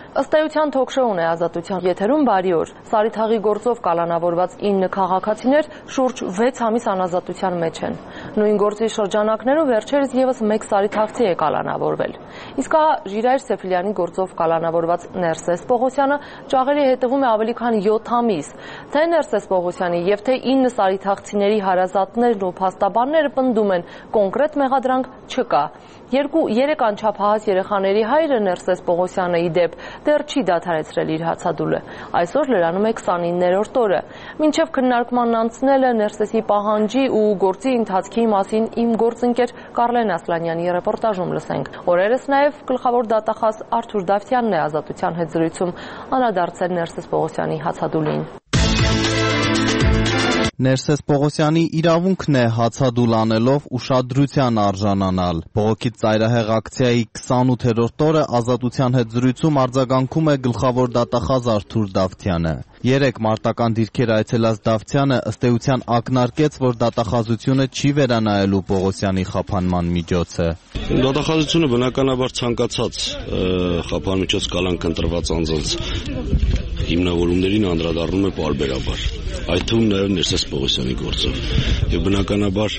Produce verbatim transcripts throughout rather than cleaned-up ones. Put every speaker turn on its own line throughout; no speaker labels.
Ըստ էության թոքշոուն է Ազատության եթերում բարի օր։ Սարիթաղի գործով կալանավորված ինը քաղաքացիներ շուրջ վեց ամիս անազատության մեջ են։ Նույն գործի շրջանակներում վերջերս եւս մեկ սարիթաղցի է կալանավորվել։ Իսկ ահա Ժիրայր Սեֆիլյանի գործով կալանավորված Ներսես Պողոսյանը ճաղերի հետևում է ավելի քան յոթ ամիս։ Թե Ներսես Պողոսյանի եւ թե ինը սարիթաղցիների հարազատներն ու փաստաբանները պնդում են կոնկրետ մեղադրանք չկա։ Երկու երեք անչափահաս երեխաների հայրը Ներսես Պողոսյանը ի դեպ դեռ չի դադարեցրել իր հացադուլը։ Այսօր լրանում է քսանիններորդ օրը։ Մինչև քննարկման անցնելը Ներսեսի պահանջի ու գործի ընթացքի մասին իմ գործընկեր Կարլեն Ասլանյանի ռեպորտաժում լսենք։ Օրերս նաև գլխավոր դատախազ Արթուր Դավթյանն է Ազատության հետ զրույցում անդրադարձել Ներսես Պողոսյանի հացադուլին։
Ներսես Պողոսյանի իրավունքն է հացադուլ անելով ուշադրության արժանանալ։ Բողոքի ծայրահեղ ակցիայի քսանութերորդ օրը Ազատության հետ զրույցում արձագանքում է գլխավոր դատախազ Արթուր Դավթյանը։ Երեք մարտական դիրքեր այցելած Դավթյանը ըստ էության ակնարկեց, որ դատախազությունը չի վերանայելու Պողոսյանի խափանման միջոցը։
Դատախազությունը բնականաբար ցանկացած խափանմիջոց կալանք ընտրված անձանց հիմնավորումներին անդրադառնում է պարբերաբար, այդ թվում նաև Ներսես Պողոսյանի գործով։ Եվ բնականաբար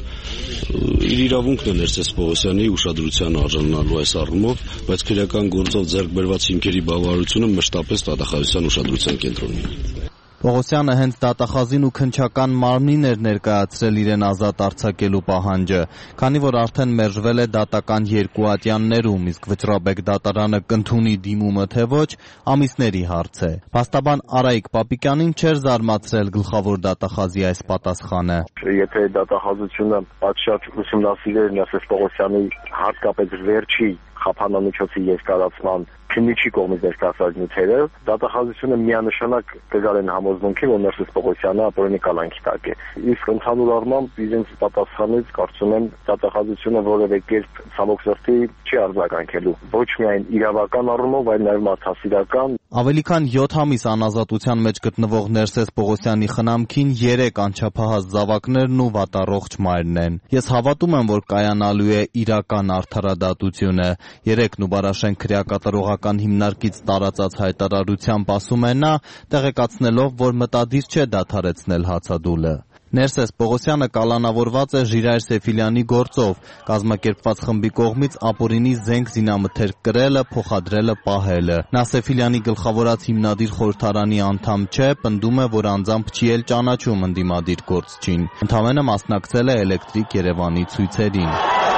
իր իրավունքն է Ներսես Պողոսյանի ուշադրության արժանանալու այս առումով, բայց քրեական գործով ձեռք բերված հիմքերի բավարարությունը մշտապես դատախազության ուշադրության կենտրոնում է։
Պողոսյանը հենց դատախազին ու քննչական մարմնին էր ներկայացրել իրեն ազատ արձակելու պահանջը, քանի որ արդեն մերժվել է դատական երկու ատյաններում, իսկ Վճռաբեկ դատարանը կընդունի դիմումը թե ոչ, ամիսների հարց է։ Փաստաբան Արայիկ Պապիկյանին չէր զարմացրել գլխավոր դատախազի այս պատասխանը։
Եթե դատախազությունը պատշաճ ուսումնասիրել Ներսես Պողոսյանի հատկապես վերջի խափանամիջոցի երկարացման քննիչի կողմից ներկայացված նյութերը, դատախազությունը միանշանակ կգալեն համոզմունքի, որ Ներսես Պողոսյանը ապօրինի կալանքի տակ է։ Իսկ ընդհանուր առմամբ իրենց պատասխանից կարծում եմ դատախազությունը որևէ կերպ ցավոք սրտի չի արձագանքելու, ոչ միայն իրավական առումով, այլ նաև մարդասիրական։
Ավելի քան յոթ ամիս անազատության մեջ գտնվող Ներսես Պողոսյանի խնամքին երեք անչափահաս զավակներն ու վատառողջ մայրն են։ Ես հավատում եմ, որ կայանալու է իրական արդարադատությունը։ Երեքն ու Բարաշեն քրեակատարողական հիմնարկից տարածած հայտարարությամբ ասում է նա, տեղեկացնելով, որ մտադիր չէ դադարեցնել հացադուլը։ Ներսես Պողոսյանը կալանավորված է Ժիրայր Սեֆիլյանի գործով, կազմակերպված խմբի կողմից ապօրինի զենք զինամթերք կրելը, փոխադրելը, պահելը։ Նա Սեֆիլյանի գլխավորած հիմնադիր խորհրդարանի անդամ չէ, պնդում է, որ անձամբ չի էլ ճանաչում ընդդիմադիր գործչին։ Ընդամենը մասնակցել է Էլեկտրիկ Երևանի ցույցերին։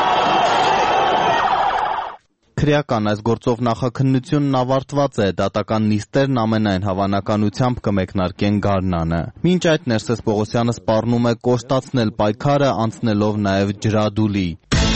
Քրեական այս գործով նախաքննությունն ավարտված է, դատական նիստերն ամենայն հավանականությամբ կմեկնարկեն գարնանը։ Մինչ այդ Ներսես Պողոսյանը սպառնում է կոշտացնել պայքարը, անցնելով նաև ջրադուլի։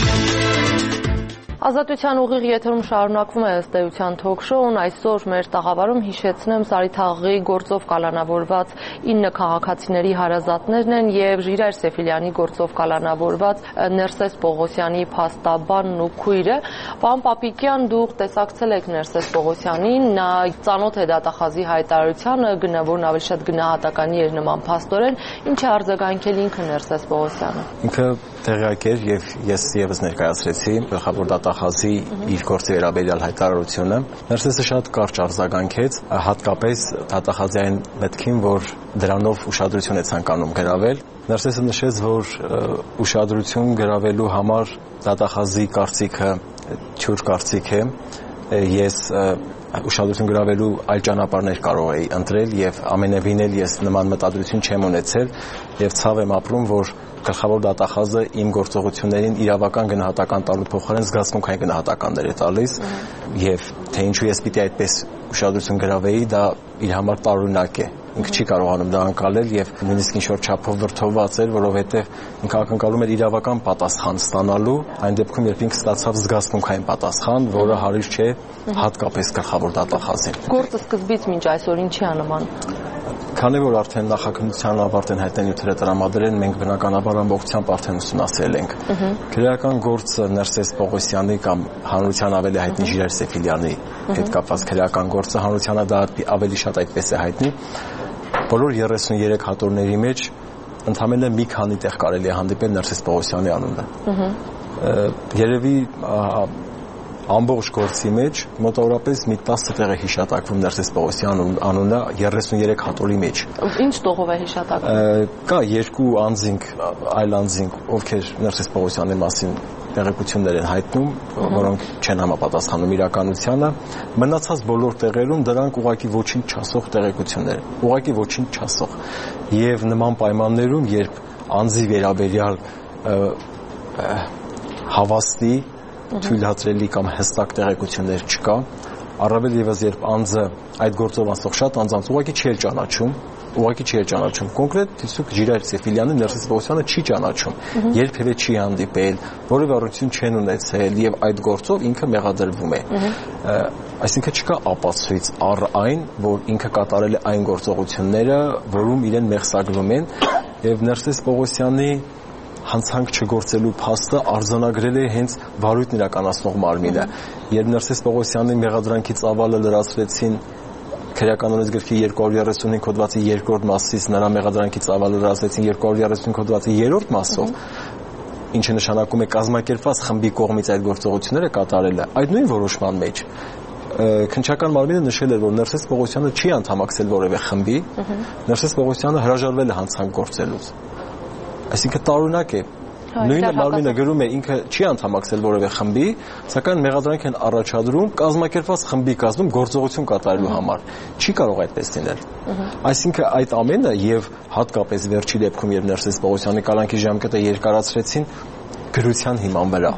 Ազատության ուղիղ եթերում շարունակվում է ըստ էության թոքշոուն, այսօր մեր տաղավարում հիշեցնեմ Սարիթաղի գործով կալանավորված ինը քաղաքացիների հարազատներն են եւ Ժիրայր Սեֆիլյանի գործով կալանավորված Ներսես Պողոսյանի փաստաբանն ու քույրը։ Պարոն Պապիկյան, դուք տեսակցել եք Ներսես Պողոսյանին, նա ծանոթ է դատախազի հայտարարությանը, գնավորն ավելի շատ գնահատականի էր նման փաստորեն, ինչ է արձագանքել ինքը Ներսես Պողոսյանը։
Ինքը տեղյակ էր եւ ես եւս ներկայացրեցի գլխավոր դատախազի իր գործի վերաբերյալ հայտարարությունը։ Ներսեսը շատ կարճ արձագանքեց, հատկապես դատախազի այն մտքին, որ դրանով ուշադրություն է ցանկանում գրավել։ Ներսեսը նշեց, որ ուշադրություն գրավելու համար դատախազի կարծիքը չուր կարծիք է։ Ես ուշադրություն գրավելու այլ ճանապարհներ կարող էի ընտրել եւ ամենևին էլ ես նման մտադրություն չեմ ունեցել եւ ցավ եմ ապրում, որ գլխավոր դատախազը իմ գործողություններին իրավական գնահատական տալու փոխարեն զգացմունքային գնահատականներ է տալիս եւ թե ինչու ես պիտի այդպես ուշադրություն գրավեի, դա իր համար տարօրինակ է։ Ինքը չի կարողանում դա անցալել եւ նույնիսկ ինչ-որ չափով վրդովված էր, որովհետեւ ինքը ակնկալում էր իրավական պատասխան ստանալու, այն դեպքում երբ ինքը ստացավ զգացմունքային պատասխան, որը հարիր չէ հատկապես գլխավոր դատախազին։
Գործը սկզբից մինչ այսօր ինչի է նման։
Քանի որ արդեն նախաքննության ավարտ են հայտնի տրամադրել, մենք բնականաբար ամբողջությամբ արդեն ուսումնասիրել ենք։ Քրեական գործը Ներսես Պողոսյանի կամ հանրության ավելի հայտնի Ժիրայր Սեֆիլյանի հետ կապված քրեական գործը հանրությանը դա ավելի շատ այդպես է հայտնի։ Բոլոր երեսուններեք հատորների մեջ ընդամենը մի քանի տեղ կարելի է հանդիպել Ներսես Պողոսյանի անունը։ Երևի ամբողջ գործի մեջ մոտավորապես մի տասը տեղ է հիշատակվում Ներսես Պողոսյան անունը երեսուններեք հատորի մեջ։
Ինչ տողով է հիշատակվում։
Կա երկու անձինք, այլ անձինք, ովքեր Ներսես Պողոսյանի մասին տեղեկություններ են հայտնում, որոնք չեն համապատասխանում իրականությանը։ Մնացած բոլոր տեղերում դրանք ուղղակի ոչինչ չասող տեղեկություններ են, ուղղակի ոչինչ չասող։ Եվ նման պայմաններում, երբ անձի վերաբերյալ հավաստի, թույլատրելի կամ հստակ տեղեկություններ չկա, առավել ևս երբ անձը այդ գործով անցող շատ անձանց ուղղակի չէր ճանաչում, ուղղակի չի ճանաչում։ Կոնկրետ Թիսուկ Ժիրայր Սեֆիլյանը Ներսես Պողոսյանը չի ճանաչում, երբևէ չի հանդիպել, որևէ առողջություն չեն ունեցել եւ այդ գործով ինքը մեղադրվում է։ Այսինքն չկա ապացույց առ այն, որ ինքը կատարել է այն գործողությունները, որում իրեն մեղսագրում են, եւ Ներսես Պողոսյանի հանցանք չգործելու փաստը արձանագրել է հենց վարույթն իրականացնող մարմինը։ Երբ Ներսես Պողոսյանի մեղադրանքի ծավալը լրացրեցին Քրեականորեն գրքի երկու հարյուր երեսունհինգ հոդվածի երկրորդ մասից, նրա մեղադրանքի ծավալը լրացրեցին երկու հարյուր երեսունհինգ հոդվածի երրորդ մասով, ինչը նշանակում է կազմակերպված խմբի կողմից այդ գործողությունները կատարելը, այդ նույն որոշման մեջ քննչական մարմինը նշել էր, որ Ներսես Պողոսյանը չի անդամակցել որևէ խմբի, Ներսես Պողոսյանը հրաժարվել է հանցանք գործելուց։ Այսինքն տարօրինակ է։ Նույնը մարմինը գրում է ինքը չի անդամակցել որևէ խմբի, սակայն մեղադրանք են առաջադրում կազմակերպված խմբի կազմում գործողություն կատարելու համար։ Չի կարող այդպես լինել։ Այսինքն այդ ամենը եւ հատկապես վերջի դեպքում, երբ Ներսես Պողոսյանի կալանքի ժամկետը երկարացրեցին գրության հիման վրա,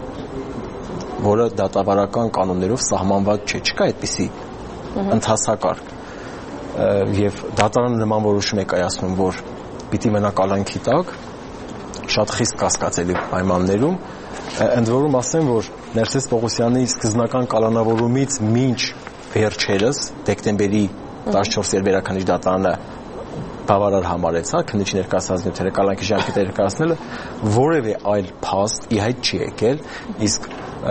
որը դատավարական կանոններով սահմանված չէ, չկա այդպիսի ընթացակարգ։ Եվ դատարանը նման որոշում է կայացնում, որ պիտի մնա կալանքի տակ շատ խիստ կասկածելի պայմաններում, ընդ որում ասեմ, որ Ներսես Պողոսյանի սկզբնական կալանավորումից մինչ վերջերս դեկտեմբերի տասնչորսի վերաքննիչ դատարանը բավարար համարեց, հա, քննիչի ներկայացած նյութերը կալանքի ժամկետը ներկայացնելը, որևէ այլ փաստ ի հայտ չի եկել, իսկ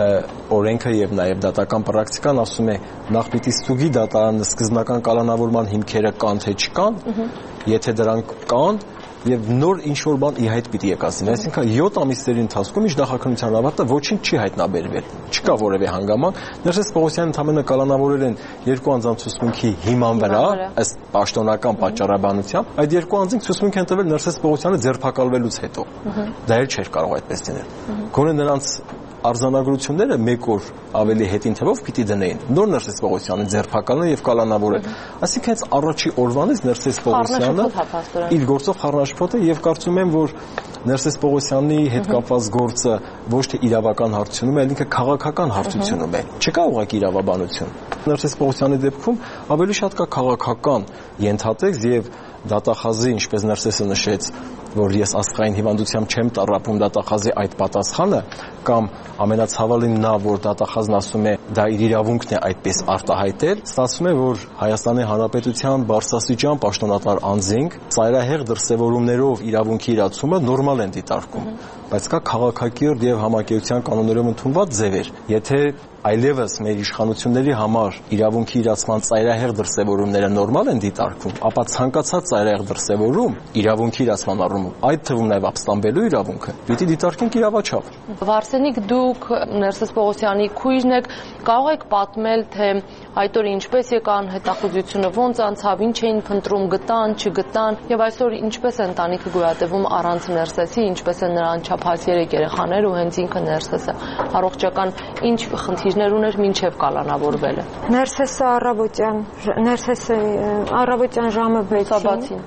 օրենքը եւ նաեւ դատական պրակտիկան ասում է նախ պիտի ստուգի դատարանը սկզբնական կալանավորման հիմքերը կան թե չկան, եթե դրանք կան եւ նոր ինչ-որ բան ի հայտ պիտի եկածին։ Այսինքն յոթ ամիսների ընթացքում ինչ նախաքննության ավարտը ոչինչ չի հայտնաբերվել։ Չկա որևէ հանգամանք։ Ներսես Պողոսյանն ընդամենը կալանավորել են երկու անձանց ցուցմունքի հիման վրա, ըստ պաշտոնական պատճառաբանությամբ, այդ երկու անձինք ցուցմունք են տվել Ներսես Պողոսյանը ձերբակալվելուց հետո։ Դա էլ չէր կարող այդպես լինել։ Գոնե նրանց արձանագրությունները մեկ օր ավելի հետին թվով պիտի դնեին նոր Ներսես Պողոսյանի ձերբակալն եւ կալանավորել։ Այսինքն հենց առաջի օրվանից Ներսես Պողոսյանը իր գործով խառնաշփոթ է եւ կարծում եմ, որ Ներսես Պողոսյանի հետ կապված գործը ոչ թե իրավական հարցությունում է, այլ ինքը քաղաքական հարցությունում է։ Չկա ուղղակի իրավաբանություն։ Ներսես Պողոսյանի դեպքում ավելի շատ կա քաղաքական ենթատեքստ եւ դատախազի, ինչպես Ներսեսը նշեց, որ ես աստղային հիվանդությամբ չեմ տառապում դատախազի այդ պատասխանը, կամ ամենացավալին նա, որ դատախազն ասում է դա իր իրավունքն է այդպես արտահայտել, ստացվում է, որ Հայաստանի Հանրապետության բարձրաստիճան պաշտոնատար անձինք ծայրահեղ դրսևորումներով իրավունքի իրացումը նորմալ են դիտարկում, բայց կա քաղաքակիրթ եւ համակերպության կանոններով ընդունված ձևեր։ Եթե այլևս մեր իշխանությունների համար իրավունքի իրացման ծայրահեղ դրսևորումները նորմալ են դիտարկվում, ապա ցանկացած ծայրահեղ դրսևորում իրավունքի իրացման առումով, այդ թվում նաև ապստամբելու իրավունքը, պիտի դիտարկենք իրավաչափ։
Վարսենիկ, դուք Ներսես Պողոսյանի քույրն եք, կարող եք պատմել, թե այդ օրը ինչպես եկան, հետախուզությունը ոնց անցավ, ինչ էին փնտրում, գտան, չգտան, եւ այսօր ինչպես է ընտանիքը գոյատևում առանց Ներսեսի, ինչպես են նրան չափած երեք երեխաներ ու հենց ինքը Ներսեսը, առողջական ինչ խնդիրներ ուներ մինչև կալանավորվելը։
Ներսեսը առավոտյան, Ներսեսը առավոտյան ժամը վեցին,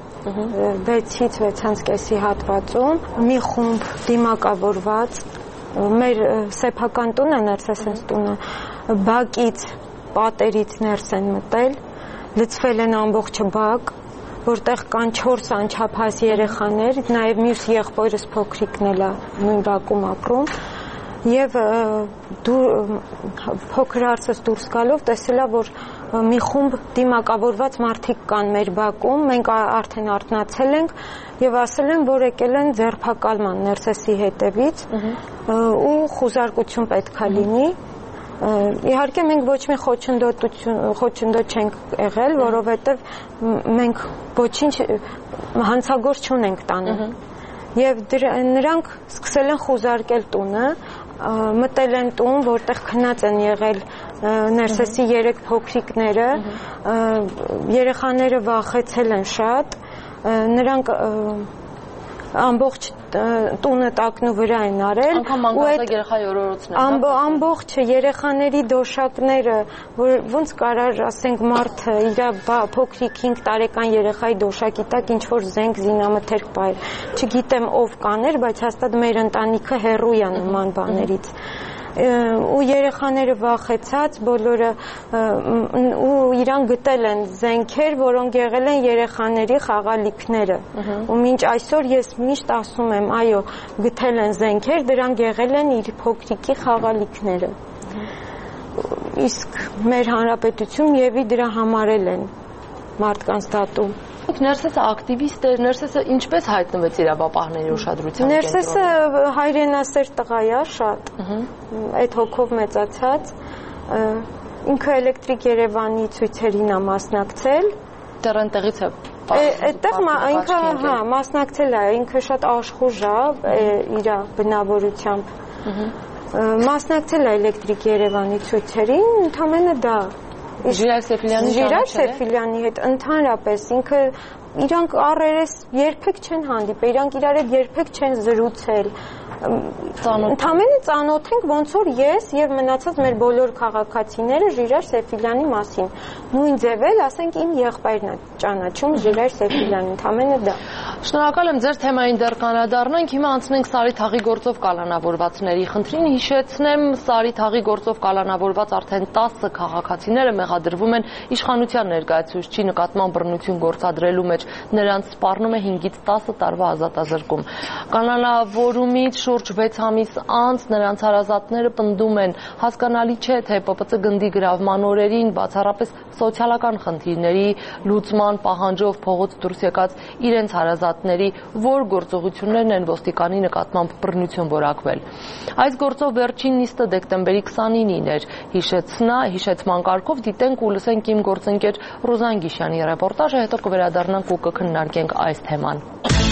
վեցից վեցից կեսի հատվածում մի խումբ դիմակավորված, մեր սեփական տունը, Ներսեսens տունը, բակից պատերից ներս են մտել, լցվել են ամբողջը բակ, որտեղ կան չորս անչափահաս երեխաներ, նաև մյուս եղբորս փոքրիկն էլ նույն բակում ապրում, եւ փոքր հարցս դուրս գալով տեսելա, որ մի խումբ դիմակավորված մարդիկ կան մեր բակում, մենք արդեն արթնացել ենք եւ ասել են, որ եկել են ձերբակալման Ներսեսի հետևից ու խուզարկություն պետքա լինի։ Իհարկե մենք ոչ մի խոչընդոտություն խոչընդոտ չենք եղել, որովհետեւ մենք ոչինչ հանցագործ չունենք տանը։ Եվ նրանք սկսել են խուզարկել տունը, մտել են տուն, որտեղ քնած են եղել ներսեսի երեք փոքրիկները, երեխաները վախեցել են շատ, նրանք ամբողջ տունը տակնու վրա են արել
անգամ մանկահասակ երեխայի օրորոցն
է ամբողջ երեխաների դոշակները որ ոնց կարար ասենք մարդը իր փոքրիկ հինգ տարեկան երեխայի դոշակի տակ ինչ որ զենք զինամթերք բայր չգիտեմ ով կաներ բայց հաստատ մեր ընտանիքը հեռու է նման բաներից ու երեխաները վախեցած բոլորը ու իրան գտել են զենքեր, որոնք եղել են երեխաների խաղալիքները ու մինչ այսօր ես միշտ ասում եմ, այո, գտել են զենքեր, դրանք եղել են իր փոքրիկի խաղալիքները իսկ մեր հանրապետություն եւի դրա համարել են մարդկանց դատում
Ներսեսը ակտիվիստ է, Ներսեսը ինչպես հայտնվեց իրավապահների ուշադրության կենտրոնում։
Ներսեսը հայրենասեր տղա է, շատ։ Այդ հոգով մեծացած, ինքը Էլեկտրիկ Երևանի ցույցերին է մասնակցել։
Դեռ այնտեղից է։
Այդտեղ ինքը, հա, մասնակցել է, ինքը շատ աշխուժ է իր բնավորությամբ։ Մասնակցել է Էլեկտրիկ Երևանի ցույցերին, ընդամենը դա
Ժիրայր Սեֆիլյանի
Ժիրայր Սեֆիլյանի հետ ընդհանրապես ինքը իրանք առերես երբեք չեն հանդիպել, իրանք իրար հետ երբեք չեն զրուցել։ Ընդամենը ծանոթ ենք ոնց որ ես եւ մնացած մեր բոլոր քաղաքացիները Ժիրայր Սեֆիլյանի մասին։ Նույն ձևել, ասենք իմ եղբայրն է ճանաչում Ժիրայր Սեֆիլյանին, ընդամենը դա։
Շնորհակալ եմ ձեր թեմային դեռ կանադառնանք, հիմա անցնենք Սարիթաղի գործով կալանավորվածների խնդրին, հիշեցնեմ Սարիթաղի գործով կալանավորված արդեն տասը քաղաքացիները մեղադրվում են իշխանության ներկայացուցչի նկատմամբ բռնություն գործադրելու մեջ, նրանց սպառնում է հինգից տասը տարվա ազատազրկում։ Կալանավորումից շուրջ վեց ամիս անց նրանց հարազատները պնդում են, հասկանալի չէ, թե Պ Պ Ց գնդի գրավման օրերին բացառապես սոցիալական խնդիրների լուծման պահանջով փողոց դուրս եկած իրենց հարազատների որ գործողություններն են ոստիկանի նկատմամբ բռնություն որակվել։ Այս գործով վերջին նիստը դեկտեմբերի քսանինին էր։ Հիշեցնա, հիշեցման կարգով դիտենք ու լսենք իմ գործընկեր Ռոզան Գիշյանի ռեպորտաժը, հետո կվերադառնանք ու կքննարկենք այս թեման։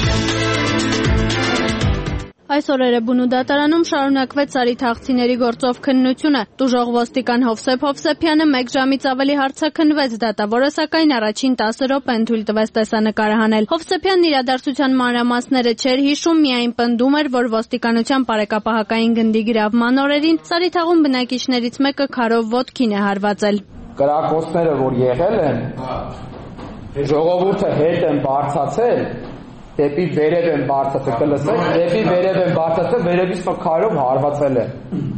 Այսօր Էրեբունու դատարանում շարունակվեց սարիթաղցիների գործով քննությունը։ Տուժող ոստիկան Հովսեփ Հովսեփյանը մեկ ժամից ավելի հարցաքննվեց, դատավորը սակայն առաջին տասը րոպեն թույլ տվեց տեսանկար հանել։ Հովսեփյանն իրադարձության մանրամասները չէր հիշում, միայն պնդում էր, որ ոստիկանության բարեկապահական գնդի գրավման օրերին Սարիթաղում բնակիչներից մեկը քարով ոտքին է հարվածել։
Կրակոցները, որ եղել են, ժողովուրդը հետ են բարձացել դեպի վերև են բարձացել, կլսեք, դեպի վերև են բարձացել, վերևից քարով հարվածել է։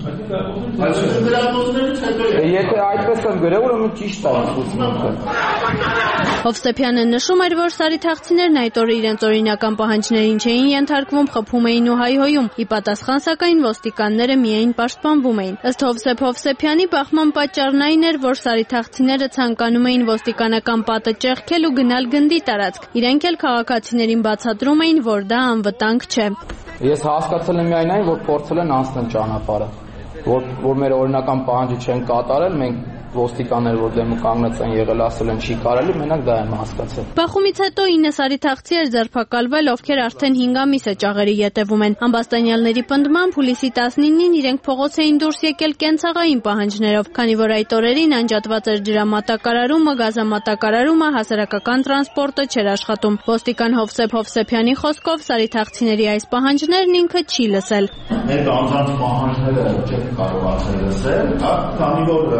Եթե այդպես եմ գրել, ուրեմն ճիշտ է ուսումնքը։
Հովսեփյանը նշում էր, որ սարիթաղցիներն այդ օրը իրենց օրինական պահանջներին չէին ենթարկվում, խփում էին ու հայհոյում։ Ի պատասխան սակայն ոստիկանները միայն պաշտպանվում էին։ Ըստ Հովսեփ Հովսեփյանի բախման պատճառն այն էր, որ սարիթաղցիները ցանկանում էին ոստիկանական պատը ճեղքել ու գնալ գնդի տարածք։ Իրենք էլ քաղաքացիներին բացատրում էին, որ դա անվտանգ չէ։
Ես հասկացել եմ միայն այն, որ փորձել են անցնել ճանապարհը, որ որ մեր օրինական պահանջը չեն կատարել, մենք ոստիկաններ, որ դեմը կանգնած են եղել, ասել են չի կարելի, մենակ դա եմ հասկացել։
Բախումից հետո ինը սարիթաղցի էր ձերբակալվել, ովքեր արդեն հինգ ամիս է ճաղերի ետևում են։ Ամբաստանյալների պնդմամբ հուլիսի տասնինին իրենք փողոց էին դուրս եկել կենցաղային պահանջներով, քանի որ այդ օրերին անջատված էր ջրամատակարարումը, գազամատակարարումը, հասարակական տրանսպորտը չէր աշխատում։ Ոստիկան Հովսեփ Հովսեփյանի խոսքով սարիթաղցիների այս պահանջներն ինքը չի լսել։
Մեր անձանց պահանջները չեն կարողացել լսել, քանի որ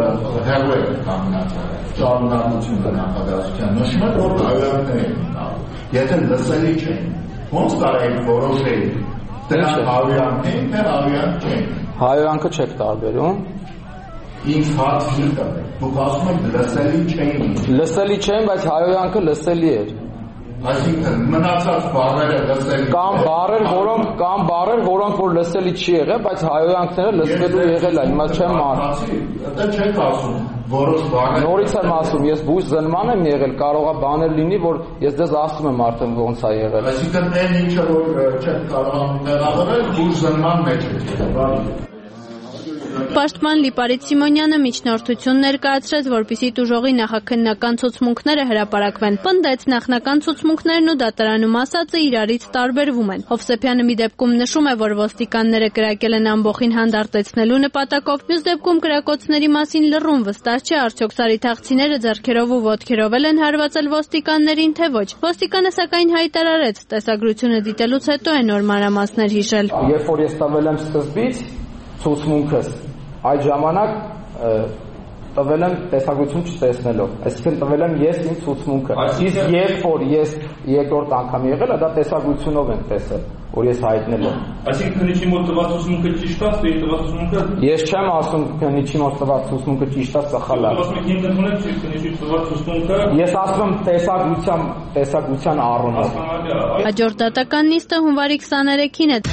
շարունակությունը նախագահության նշում է, որ հայոյանքներ են ունենալու։ Եթե լսելի չեն, ոնց կարելի որոշել դրանք հայոյանք են, թե հայոյանք չեն։
Հայոյանքը չեք տարբերում։
Ինձ հարց չի տվել։ Դուք ասում եք լսելի չէին։
Լսելի չեն, բայց հայոյանքը լսելի էր։
Այսինքն մնացած բառերը լսելի
կամ բառեր, որոնք կամ բառեր, որոնք որ լսելի չի եղել, բայց հայոյանքները լսվելու եղել է, հիմա չեմ ասում։
Դա չեք ասում, որոշ բառեր։
Նորից եմ ասում, ես բույս զնման եմ եղել, կարող է բաներ լինի, որ ես դες ասում եմ արդեն ոնց է եղել։
Այսինքն այն ինչը որ չեք կարողանում տեղավորել, բույս զնման մեջ է եղել։
Պաշտպան Լիպարիտ Սիմոնյանը միջնորդություն ներկայացրեց, որպեսզի տուժողի նախաքննական ցուցմունքները հրապարակվեն։ Պնդեց, նախնական ցուցմունքներն ու դատարանում ասածը իրարից տարբերվում են։ Հովսեփյանը մի դեպքում նշում է, որ ոստիկանները կրակել են ամբոխին հանդարտեցնելու նպատակով, մյուս դեպքում կրակոցների մասին լռում, վստահ չէ, արդյոք սարիթաղցիները ձեռքերով ու ոտքերով են հարվածել ոստիկաններին, թե ոչ։ Ոստիկանը սակայն հայտարարեց, տեսագրությունը դիտելուց հետո է նոր մանրամասներ հիշել։
Երբ որ ես տվել եմ սկզբից ցուցմունքս, այդ ժամանակ տվել եմ տեսագրություն չտեսնելով, այսինքն տվել եմ ես ինձ ցուցմունքը։ Իսկ երբ որ ես երկրորդ անգամ եղել, դա տեսագրությունով եմ տեսել, որ ես հայտնել եմ։
Այսինքն քննիչի մոտ տված ցուցմունքը ճիշտ է, թե տված ցուցմունքը։
Ես չեմ ասում քննիչի մոտ տված ցուցմունքը ճիշտ է, սխալ է։
Ասում եք ինձ ընդունեք քննիչի տված ցուցմունքը։
Ես ասում եմ տեսագրության, տեսագրության առումով։
Հաջորդ դատական նիստը հունվարի քսաներեքին է։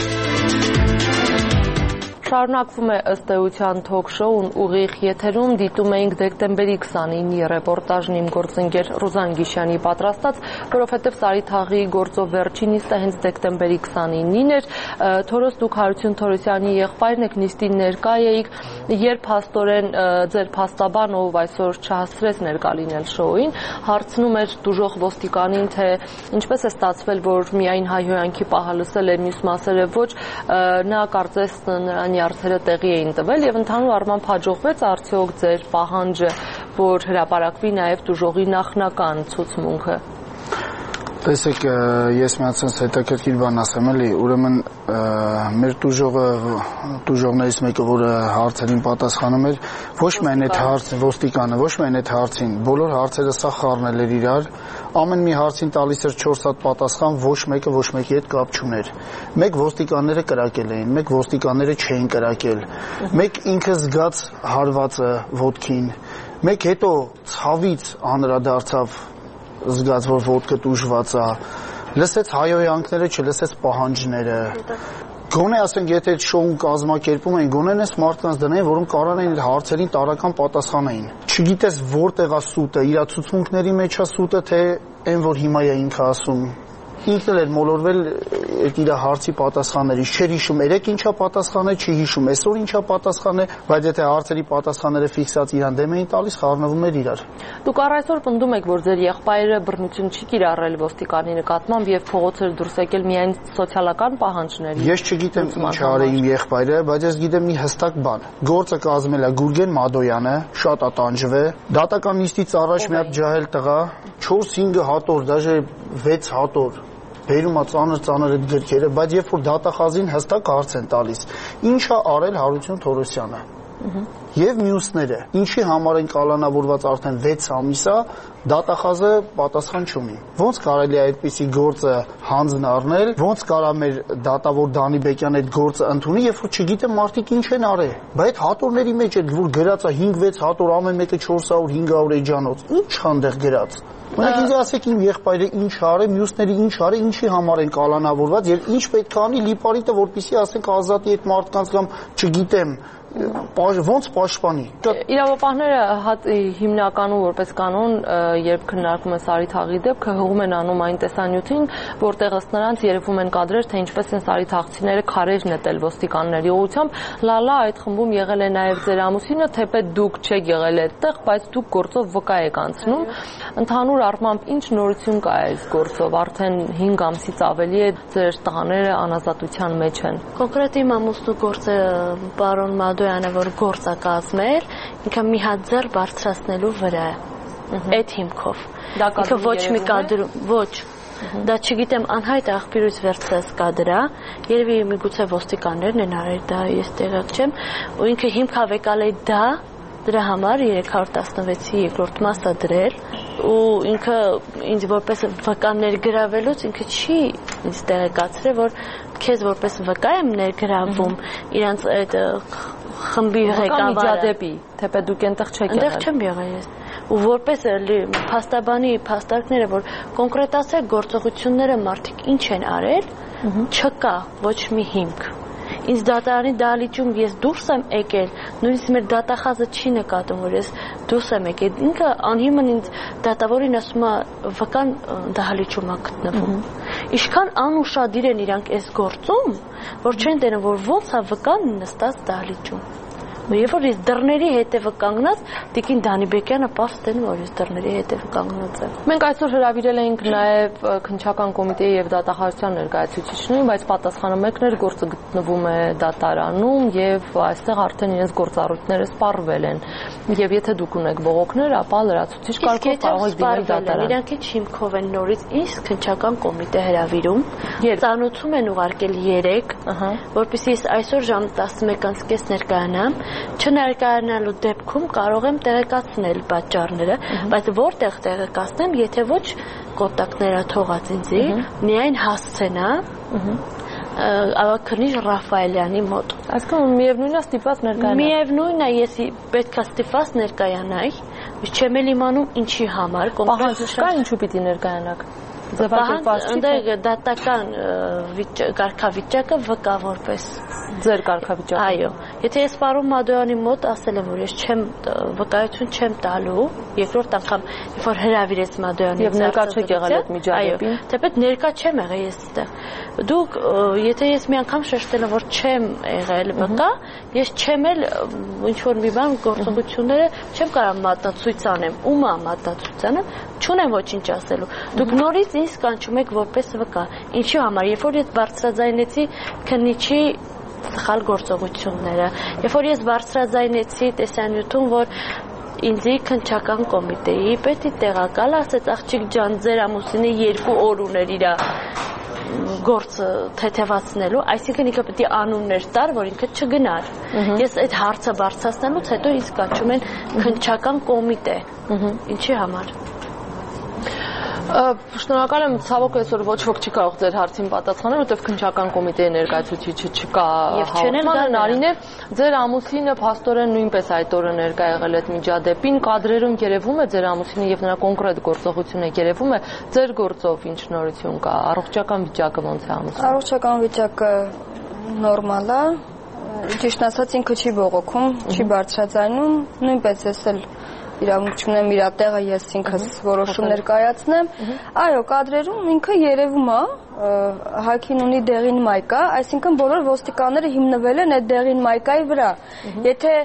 Շարունակվում է ըստ էության թոք-շոուն ուղիղ եթերում, դիտում էինք դեկտեմբերի քսանինի ռեպորտաժն իմ գործընկեր Ռուզան Գիշյանի պատրաստած, որովհետև Սարիթաղի գործով վերջին նիստը հենց դեկտեմբերի քսանինին էր։ Թորոս դուք Հարություն Թորոսյանի եղբայրն եք, նիստին ներկա էիք, երբ հաստորեն ձեր փաստաբան, ով այսօր չհասցրեց ներկա լինել շոուին, հարցնում էր տուժող ոստիկանին, թե ինչպես է ստացվել, որ միայն հայհոյանքի պահը լսել է, մյուս մասերը ոչ, նա կարծես նրան արդյունքները տեղի էին տվել եւ ընդհանուր առմամբ հաջողվեց արդյոք ձեր պահանջը, որ հրապարակվի նաեւ տուժողի նախնական ցուցմունքը։
Տեսեք, ես միացած հետաքրքիր բան ասեմ, էլի, ուրեմն մեր տուժողը, տուժողներից մեկը, որը հարցերին պատասխանում էր, ոչ միայն այդ հարցը, ոստիկանը, ոչ միայն այդ հարցին, բոլոր հարցերը սա խառնել էր իրար, ամեն մի հարցին տալիս էր չորս հատ պատասխան, ոչ մեկը ոչ մեկի հետ կապ չուներ։ Մեկ ոստիկանները կրակել էին, մեկ ոստիկանները չէին կրակել, մեկ ինքը զգաց հարվածը ոտքին, մեկ հետո ցավից անդրադարձավ զգաց, որ ոտքը տուժված է, լսեց հայհոյանքները, չլսեց պահանջները։ Գոնե ասենք, եթե այդ շոուն կազմակերպում էին, գոնե այս մարդկանց դնեին, որոնք կարող էին հարցերին տարական պատասխանային։ Չգիտես որտեղ է սուտը, իր ցուցմունքների մեջ է սուտը, թե այն, որ հիմա է ինքը ասում։ Ինքն էլ մոլորվել իր հարցի պատասխաններից, չէր հիշում, երեք ինչա պատասխանել, չի հիշում, այսօր ինչա պատասխանել, բայց եթե հարցերի պատասխանները ֆիքսած իրան դեմ էին տալիս, խառնվում էր իրար։
Դուք առ այսօր պնդում եք, որ ձեր եղբայրը բռնություն չի կիրառել ոստիկանի նկատմամբ եւ փողոցեր դուրս եկել միայն սոցիալական պահանջների։
Ես չգիտեմ ինչ արել իմ եղբայրը, բայց ես գիտեմ մի հստակ բան։ Գործը կազմել է Գուրգեն Մադոյանը, շատ ատանջվե, դատական նիստից առաջ մի հատ ջահել տղա, չորս-հինգ հատոր, դաժե վեց հատոր բերում է ծանր-ծանր այդ գրքերը, բայց երբ որ դատախազին հստակ հարց են տալիս, ինչ է արել Հարություն Թորոսյանը եւ մյուսները, ինչի համար են կալանավորված արդեն վեց ամիս է, դատախազը պատասխան չունի։ Ոնց կարելի է այդպիսի գործը հանձն առնել, ոնց կարա մեր դատավոր Դանի Բեկյան այդ գործը ընդունի, երբ որ չգիտեմ մարդիկ ինչ են արել։ Բայց այդ հատորների մեջ այդ որ գրած է հինգ-վեց հատոր, ամեն մեկը չորս հարյուր հինգ հարյուր էջանոց, ինչ հանդեղ գրած։ Մենակ ինձ ասեք իմ եղբայրը ինչ արել, մյուսների ինչ արել, ինչի համար են կալանավորված եւ ինչ պետք է անի Լիպարիտը, որպեսզի ասենք ազատի այդ մարդկանց կամ չգիտեմ ոնց պաշտպանի։
Իրավապահները հիմնականում որպես կանոն, երբ քննարկում են Սարիթաղի դեպքը, հղում են անում այն տեսանյութին, որտեղ ըստ նրանց երևում են կադրեր, թե ինչպես են սարիթաղցիները քարեր նետել ոստիկանների ուղղությամբ։ Լալա այդ խմբում եղել է նաև ձեր ամուսինը, թեպետ դուք չեք եղել այդտեղ, բայց դուք գործով վկա եք անցնում։ Ընդհանուր առմամբ ինչ նորություն կա այս գործով, արդեն հինգ ամսից ավելի է ձեր տղաները անազատության մեջ են։
Կոնկրետ իմ ամուսնու գործը պարոն Մադոյանը, որ գործ է կազմել, ինքը մի հատ ձեռ բարձրացնելու վրա է, այդ հիմքով։ Ինքը ոչ մի կադրում, ոչ, դա չգիտեմ, անհայտ աղբյուրից վերցրած կադր է, երևի միգուցե ոստիկաններն են արել դա, ես տեղակ չեմ, ու ինքը հիմք հավեկալ է դա, դրա համար երեք հարյուր տասնվեցի երկրորդ մասը դրել, ու ինքը ինձ որպես վկա ներգրավելուց ինքը չի ինձ տեղեկացրել, որ քեզ որպես վկա եմ ներգրավում իրանց այդ խմբի ղեկավարը,
թեպետ դուք այնտեղ չեք եղել։
Այնտեղ չեմ եղել ես։ Ու որպես փաստաբանի փաստարկները, որ կոնկրետացել գործողությունները մարդիկ ինչ են արել, չկա ոչ մի հիմք։ Ինձ դատարանի դահլիճում ես դուրս եմ եկել, նույնիսկ մեր դատախազը չի նկատում, որ ես դուրս եմ եկել։ Ինքը անհիմն ինձ դատավորին ասում է, վկան դահլիճում է գտնվում։ Ինչքան անուշադիր են իրանք այս գործում, որ չեն տենում, որ ոնց է վկան նստած դահլիճում։ Երբ որ ես դռների հետևը կանգնած, Տիկին Դանիբեկյանը պաստեն որ ես դռների հետևը կանգնած եմ։
Մենք այսօր հրավիրել էինք նաև քննչական կոմիտեի եւ դատախազության ներկայացուցիչներին, բայց պատասխանը մեկն էր, գործը գտնվում է դատարանում եւ այստեղ արդեն իրենց գործառույթները սպառվել են։ Եվ եթե դուք ունեք բողոքներ, ապա լրացուցիչ կարգով կարող եք դիմել դատարան։
Իրանք ինչ հիմքով են նորից ինձ քննչական կոմիտե հրավիրում։ Ծանոթում են ուղարկել երեք, որպեսզի ես այսօր ժամը տասնմեկից կես ներկայանամ, չներկայանալու դեպքում կարող եմ տեղեկացնել պատճառները, բայց որտեղ տեղեկացնեմ, եթե ոչ կոնտակտները թողած ինձի, միայն հասցենա Ավագնիժ Ռաֆայելյանի մոտ։
Այսինքն միևնույնն է ստիպված ներկայանալ։
Միևնույնն է, ես պետքա ստիպված ներկայանայի, բայց չեմ էլ իմանում ինչի համար,
կոնկրետ կա ինչու պիտի ներկայանաք։
Այնտեղ դատական կարգավիճակը վկա որպես
ձեր կարգավիճակը։
Այո, եթե ես Ֆարուխ Մադոյանի մոտ ասել եմ, որ ես չեմ վկայություն չեմ տալու, երկրորդ անգամ երբ որ հրավիրեց Մադոյանին
եւ ներկա չեք եղել այդ միջադեպին։
Թեպետ ներկա չեմ եղել ես այդտեղ։ Դուք եթե ես մի անգամ շեշտել եմ, որ չեմ եղել վկա, ես չեմ էլ ինչ որ մի բան գործողությունները չեմ կարող մատածույց անեմ, ում է մատածույց անեմ, չունեմ ոչինչ ասելու։ Դուք նորից ինձ կանչում եք որպես վկա։ Ինչի համար, երբ որ ես բարձրաձայնեցի քննիչի սխալ գործողությունները, երբ որ ես բարձրաձայնեցի տեսանյութում, որ ինձի քննչական կոմիտեի պետի տեղակալ ասեց աղջիկ ջան, ձեր ամուսինը երկու օր ուներ իր գործը թեթևացնելու, այսինքն ինքը պետք է անուններ տար, որ ինքը չգնար։ Ես այդ հարցը բարձրացնելուց հետո ինձ կանչում են քննչական կոմիտե։ Ինչի համար։
Շնորհակալ եմ, ցավոք այսօր ոչ ոք չի կարող ձեր հարցին պատասխանել, որովհետև քննչական կոմիտեի ներկայացուցիչը չկա հաղորդմանը։ Նարինե, ձեր ամուսինը փաստորեն նույնպես այդ օրը ներկա եղել այդ միջադեպին, կադրերում երևում է ձեր ամուսինը եւ նրա կոնկրետ գործողությունը երևում է, ձեր գործով ինչ նորություն կա, առողջական վիճակը ոնց է ամուսինի։
Առողջական վիճակը նորմալ է, ճիշտ ասած ինքը չի բողոքում, չի բարձրաձայնում, նույնպես ես էլ իրավունք չունեմ իր տեղը ես ինքս որոշում ներկայացնեմ։ Այո, կադրերում ինքը երևում է, հակին ունի դեղին մայկա, այսինքն բոլոր ոստիկանները հիմնվել են այդ դեղին մայկայի վրա։ Եթե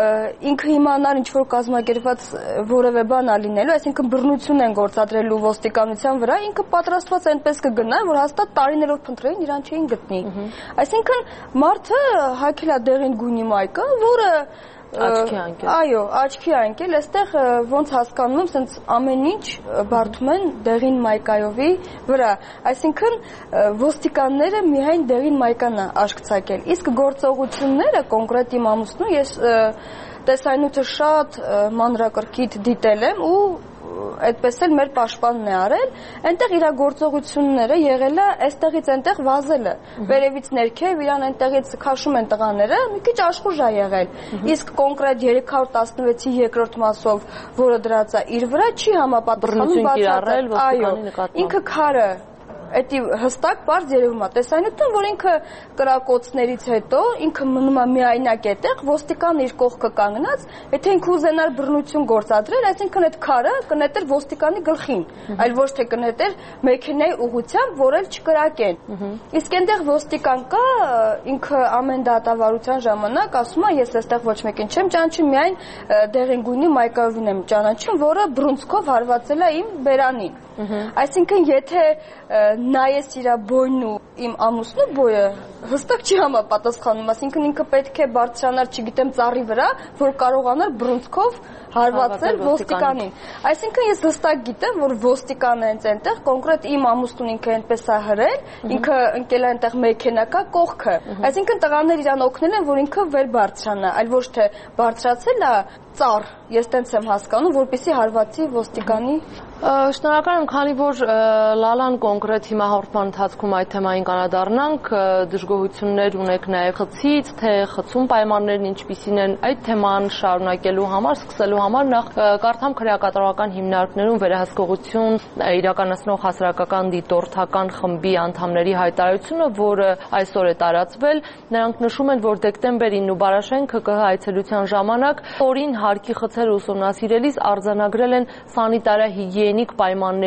ինքը իմանար ինչ որ կազմակերպված որևէ բան ալինելու, այսինքն բռնություն են գործադրելու ոստիկանության վրա, ինքը պատրաստված այնպես կգնա, որ հաստատ տարիներով փնտրեին, իրան չէին գտնի։ Այսինքն մարդը հակել է դեղին գույնի մայկա, որը
Աչքի անկել։
Այո, աչքի անկել, այստեղ ոնց հասկանում եմ, սենց ամեն ինչ բարդում են դեղին մայկայովի վրա, այսինքն ոստիկանները միայն դեղին մայկան է աշկցակել, իսկ գործողությունները կոնկրետ իմ ամուսնու ես տեսանյութը շատ մանրակրկիտ դիտել եմ ու այդպես էլ մեր պաշտպանն է արել, այնտեղ իր գործողությունները եղել է այստեղից այնտեղ վազելը, վերևից ներքև իրան այնտեղից քաշում են տղաները, մի քիչ աշխուժ է եղել, իսկ կոնկրետ երեք հարյուր տասնվեցի երկրորդ մասով, որը դրած է իր վրա, չի համապատասխանում բացատրել, այո, ինքը քարը Էդի հստակ բարձ երևում է տեսանյութում, որ ինքը կրակոցներից հետո ինքը մնում է միայնակ այդտեղ, ոստիկանը իր կողքը կանգնած, եթե ինքը ուզենար բռնություն գործադրել, այսինքն այդ քարը կնետեր ոստիկանի գլխին, այլ ոչ թե կնետեր մեքենայի ուղղությամբ, որ էլ չկրակեն։ Իսկ այնտեղ ոստիկան կա, ինքը ամեն դատավարության ժամանակ ասում է, ես այստեղ ոչ մեկին չեմ ճանաչում, միայն դեղին գույնի մայկայովին եմ ճանաչում, որը բռունցքով հարվածել է իմ բերանին։ Այսինքն եթե նայես իր բոյն ու իմ ամուսնու բոյը հստակ չի համապատասխանում, այսինքն ինքը պետք է բարձրանար, չգիտեմ, ծառի վրա, որ կարողանար բռունցքով հարվածել ոստիկանին։ Այսինքն ես հստակ գիտեմ, որ ոստիկանը հենց այնտեղ կոնկրետ իմ ամուսնուն ինքը այնպես է հրել, ինքը ընկել է այնտեղ մեքենա կա կողքը։ Այսինքն տղաներ իրան օգնել են, որ ինքը վեր բարձրանա, այլ ոչ թե բարձրացել է ծառ, ես տենց եմ հասկանում, որպեսզի հարվածի ոստիկանի։
Շնորհակալ եմ, քանի որ Լալան կոնկրետ հիմա հաղորդման ընթացքում այդ թեմային կանադառնանք, դժգոհություններ ունեք նաև խցից, թե խցում պայմաններն ինչպիսին են, այդ թեման շարունակելու համար, սկսելու համար նախ կարդամ քրեակատարողական հիմնարկներում վերահսկողություն իրականացնող հասարակական դիտորդական խմբի անդամների հայտարարությունը, որը այսօր է տարածվել, նրանք նշում են, որ դեկտեմբերին ու Բարաշեն ՔԿՀ այցելության ժամանակ օրին հարկի խցերը ուսումնասիրելիս արձանագրել են սանիտարահիգիենիկ պայմանների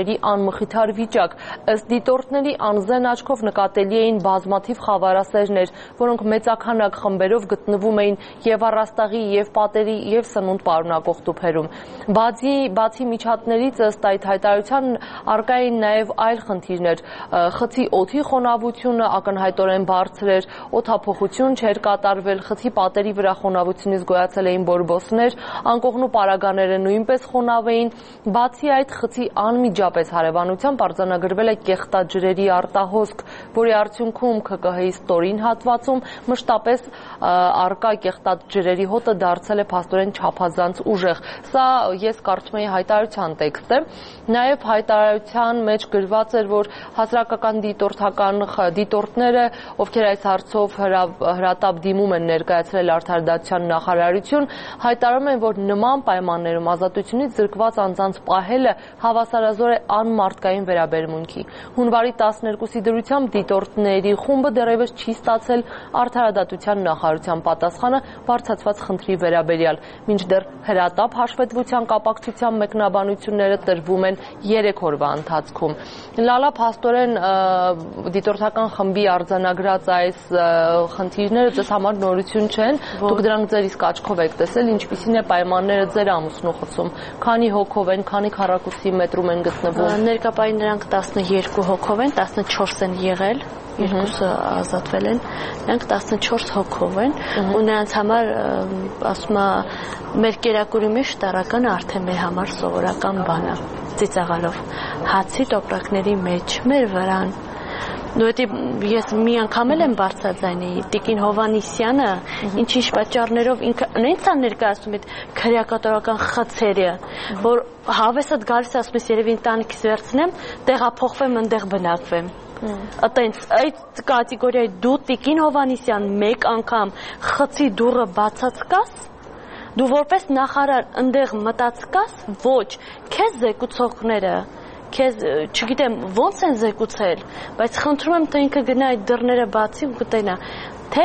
տարիների անմխիթար վիճակ։ Ըստ դիտորդների անզեն աչքով նկատելի էին բազմաթիվ խավարասերներ, որոնք մեծաքանակ խմբերով գտնվում էին եւ առաստաղի, եւ պատերի, եւ սնունդ պարունակող տուփերում։ Բացի բացի միջատներից ըստ այդ հայտարարության առկա էին նաեւ այլ խնդիրներ։ Խցի օդի խոնավությունը ակնհայտորեն բարձր էր, օդափոխություն չէր կատարվել, խցի պատերի վրա խոնավությունից գոյացել էին բորբոսներ, անկողնու պարագաները նույնպես խոնավ էին։ Բացի այդ, խցի անմիջապես հարևանությամբ արձանագրվել է կեղտաջրերի արտահոսք, որի արդյունքում K K H-ի ստորին հատվածում մշտապես առկա կեղտաջրերի հոտը դարձել է փաստորեն չափազանց ուժեղ։ Սա ես կարդում էի հայտարարության տեքստը։ Նաև հայտարարության մեջ գրված էր, որ հասարակական դիտորդական դիտորդները, ովքեր այս հարցով հրատապ դիմում են ներկայացրել արդարադատության նախարարություն, հայտարարում են, որ նման պայմաններում ազատությունից զրկված անձանց պահելը հավասարազոր է անմարդկային վերաբերմունքի։ Հունվարի տասներկուսի դրությամբ դիտորդների խումբը դեռևս չի ստացել արդարադատության նախարարության պատասխանը բարձրացված խնդրի վերաբերյալ, մինչդեռ հրատապ հաշվետվության կապակցությամբ մեկնաբանությունները տրվում են երեք օրվա ընթացքում։ Լալա փաստորեն դիտորդական խմբի արձանագրած այս խնդիրները ձեզ համար նորություն չեն, դուք դրանք ձեր իսկ աչքով եք տեսել, ինչպիսին է պայմանները ձեր ամուսնու խցում, քանի հոգով են, քանի քառակուսի մետրում են գտնվում։
Ներկայապային նրանք տասներկու հոգով են, տասնչորս են եղել, երկուսը ազատվել են, նրանք տասնչորս հոգով են, ու նրանց համար ասում է մեր կերակուրի մեջ տարականը արդեն մեր համար սովորական բան է, ծիծաղալով, հացի տոպրակների մեջ, մեր վրան։ Նույնիսկ ես մի անգամ եմ բարձրաձայնի Տիկին Հովանիսյանը, ինչ-ինչ պատճառներով ինքը նենց է ներկայացնում այդ քրեակատարական խցերը, որ հավեսդ գալիս ասում ես երևի ընտանիքից վերցնեմ, տեղափոխվեմ, այնտեղ բնակվեմ։ Այտենց այդ կատեգորիայի դու Տիկին Հովանիսյան մեկ անգամ խցի դուռը բացածկաս, դու որպես նախարար այնտեղ մտածկաս, ոչ, քեզ զեկուցողները քեզ չգիտեմ ոնց են զեկուցել, բայց խնդրում եմ թե ինքը գնա այդ դռները բացի ու կտենա, թե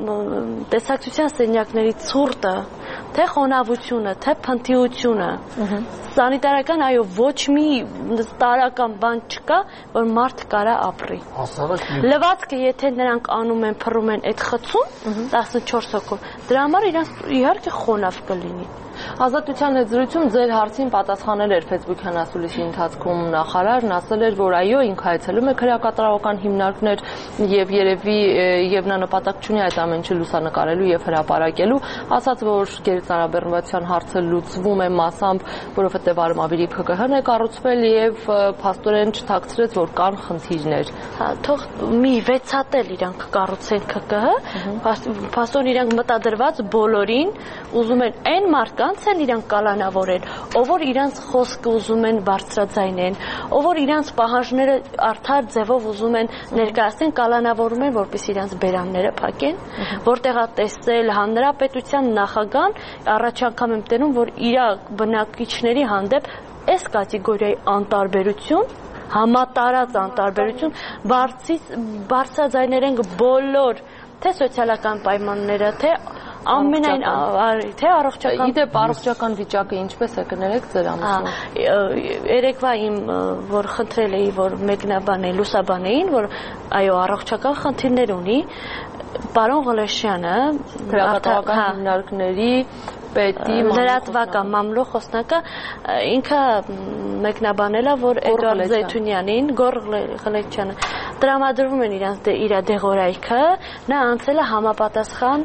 տեսակցության սենյակների ցուրտը, թե խոնավությունը, թե փնթիությունը, սանիտարական այո ոչ մի տարական բան չկա, որ մարդ կարա ապրի։ Լվացքը եթե նրանք անում են, փռում են այդ խցում տասնչորս հոգով, դրա համար իրանց իհարկե խոնավ կլինի։
Ազատության հետ զրույցում ձեր հարցին պատասխանել էր Facebook-յան ասուլիսի ընթացքում նախարարն, ասել էր, որ այո, ինքը այցելում է քրեակատարական հիմնարկներ եւ երևի եւ նա նպատակ չունի այդ ամեն ինչը լուսանկարելու եւ հրապարակելու, ասաց, որ գերծանրաբեռնվածության հարցը լուծվում է մասամբ, որովհետեւ Արմավիրի K K H-ն է կառուցվել եւ փաստորեն չթաքցրեց, որ կան խնդիրներ։
Հա, թող մի վեց հատ էլ իրանք կառուցեն K K H, փաստորեն իրանք մտադրված բոլորին ուզում են այն մարդկանց էլ իրանք կալանավորեն, ով որ իրանք խոսքը ուզում են բարձրաձայնեն, ով որ իրանք պահանջները արդար ձևով ուզում են ներկայացնեն, կալանավորում են, որպեսզի իրանք բերանները փակեն, որտեղ է տեսել հանրապետության նախագահան, առաջ անգամ եմ տենում, որ իր բնակիչների հանդեպ այս կատեգորիայի անտարբերություն, համատարած անտարբերություն, բարձրաձայներենք բոլոր թե սոցիալական պայմանները, թե ամենայն թե առողջական
Իդեպ առողջական վիճակը ինչպես է կներեք ձեր ամուսնու։
Երեկվա իմ որ խնդրել էի որ մեկնաբանեի, լուսաբանեին, որ այո առողջական խնդիրներ ունի, պարոն Ղլեշյանը
քրեակատարական հիմնարկների պետի
լրատվական մամլո խոսնակը ինքը մեկնաբանել է, որ Էդուարդ Զեյթունյանին, Գոր Ղլեչյանը տրամադրվում են իր դեղորայքը, նա անցել է համապատասխան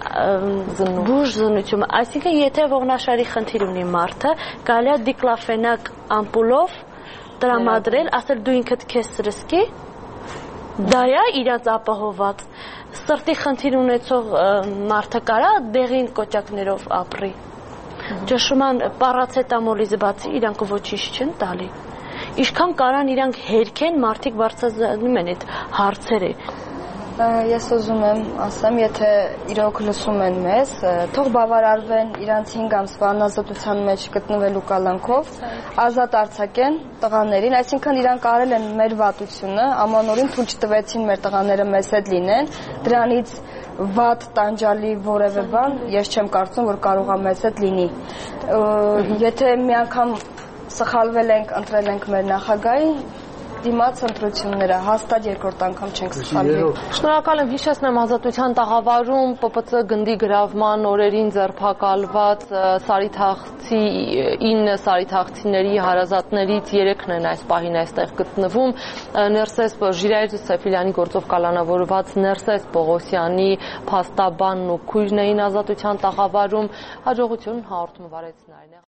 բուժ զննություն, այսինքն եթե ողնաշարի խնդիր ունի մարդը, կարելի է դիկլաֆենակ ամպուլով տրամադրել, ասել դու ինքդ քեզ սրսկի, դա է իրաց ապահոված, սրտի խնդիր ունեցող մարդը կարա դեղին կոճակներով ապրի, ճշման պարացետամոլից բացի իրանք ոչինչ չեն տալի, ինչքան կարան իրանք հերքեն մարդիկ բարձրացնում են այդ հարցերը։
Ես ուզում եմ ասեմ, եթե իրոք լսում են մեզ, թող բավարարվեն իրանց հինգ ամսվա անազատության մեջ գտնվելու կալանքով, ազատ արձակեն տղաներին, այսինքն իրանք արել են մեր վատությունը, ամանորին թույլ չտվեցին մեր տղաները մեզ հետ լինեն, դրանից վատ տանջալի որևէ բան ես չեմ կարծում, որ կարող է մեզ հետ լինի։ Եթե մի անգամ սխալվել ենք, ընտրել ենք մեր նախագահին, դիմաց ընտրությունները հաստատ երկրորդ անգամ չենք սխալվի։
Շնորհակալ եմ, հիշեցնեմ ազատության տաղավարում Պ Պ Ց գնդի գրավման օրերին ձերբակալված սարիթաղցի ինը սարիթաղցիների հարազատներից երեքն են այս պահին այստեղ գտնվում։ Ներսես Ժիրայր Սեֆիլյանի գործով կալանավորված Ներսես Պողոսյանի փաստաբանն ու քույրն էին ազատության տաղավարում։ Հաջողություն հաղորդումը վարեց Նարինե